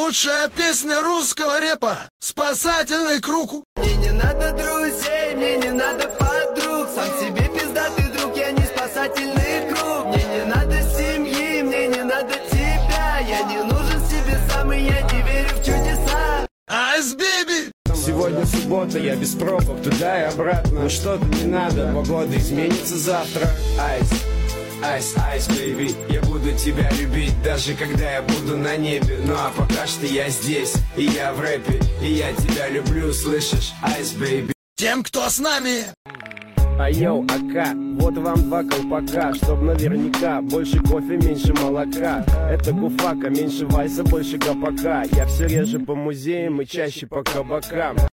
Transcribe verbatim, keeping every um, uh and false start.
Лучшая песня русского рэпа. Спасательный круг. Мне не надо друзей, мне не надо подруг. Сам себе пиздатый друг, я не спасательный круг. Мне не надо семьи, мне не надо тебя. Я не нужен себе сам, и я не верю в чудеса. Айс, бэйби! Сегодня суббота, я без пробок туда и обратно. Но что-то не надо, погода изменится завтра. Айс, айс, айс, бэйби. Я буду тебя любить, даже когда я буду на небе. Ну а пока что я здесь, и я в рэпе. И я тебя люблю, слышишь? Айс, бэйби. Тем, кто с нами. А йоу, ака, вот вам два колпака, чтоб наверняка больше кофе, меньше молока. Это гуфака, меньше вайса, больше гопака. Я все реже по музеям и чаще по кабакам.